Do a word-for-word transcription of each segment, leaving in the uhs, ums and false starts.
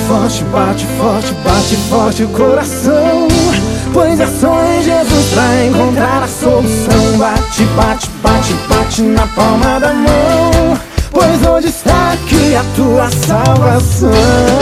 forte, bate forte, bate forte o coração, pois é só em Jesus pra encontrar a solução. Bate, bate, bate, bate na palma da mão, pois onde está aqui a tua salvação?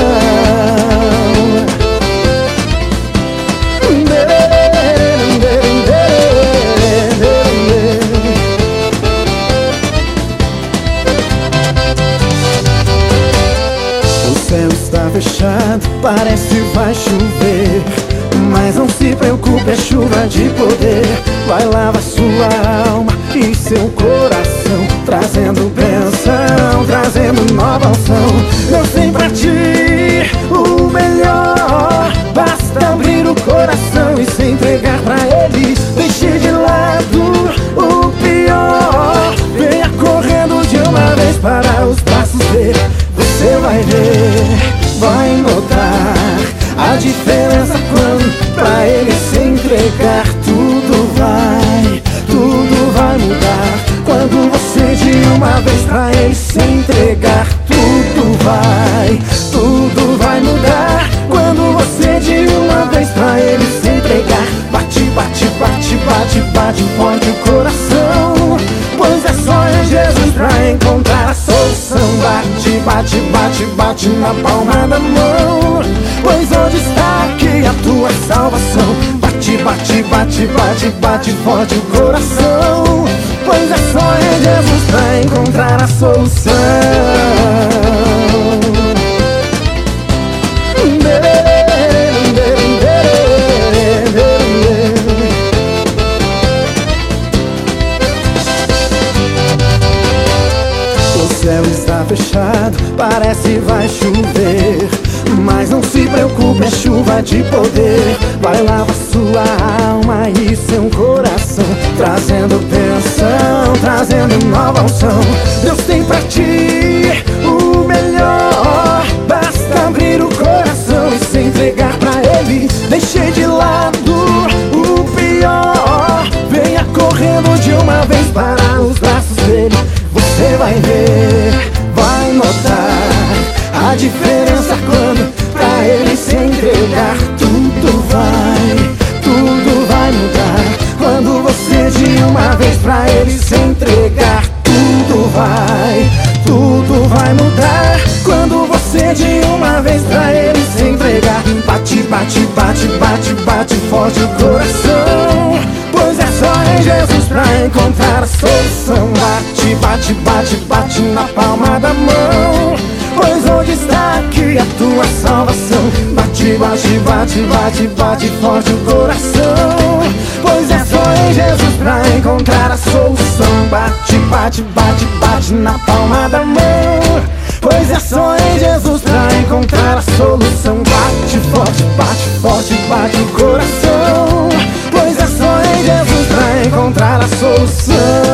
O céu está fechado, parece vai chover, mas não se preocupe, é chuva de poder. Vai lavar sua alma e seu coração, trazendo bênção, trazendo nova unção. Deus tem pra ti o melhor, basta abrir o coração e se entregar pra Ele. Deixe de lado o pior, venha correndo de uma vez para os braços dele. Você vai ver, vai notar a diferença quando pra Ele se entregar. Tudo vai, tudo vai mudar quando você de uma vez pra Ele se entregar. Tudo vai, tudo vai mudar quando você de uma vez pra Ele se entregar. Bate, bate, bate, bate, bate forte o coração, pois é só em Jesus pra encontrar a solução. Bate, bate, bate, bate na palma da mão, pois onde está aqui a tua salvação? Bate, bate, bate, bate, bate forte o coração, pois é só em Jesus pra encontrar a solução. O céu está fechado, parece vai chover, mas não se preocupe, é chuva de poder. Vai lavar sua alma e seu coração, trazendo bênção, trazendo nova unção. Deus tem pra ti o melhor, basta abrir o coração e se entregar pra Ele. Deixe de lado o pior, venha correndo de uma vez para os braços dele. Você vai ver, vai notar a diferença quando pra Ele se entregar. Tudo vai, tudo vai mudar quando você de uma vez pra Ele se entregar. Tudo vai, tudo vai mudar quando você de uma vez pra Ele se entregar. Bate, bate, bate, bate, bate forte o coração, pois é só em Jesus pra encontrar a solução. Bate, bate, bate, bate na palma da mão, pois onde está aqui a tua salvação? Bate, bate, bate, bate, bate forte o coração, pois é só em Jesus pra encontrar a solução. Bate, bate, bate, bate na palma da mão, pois é só em Jesus pra encontrar a solução. Bate forte, bate forte, bate o coração, pois é só em Jesus pra encontrar a solução.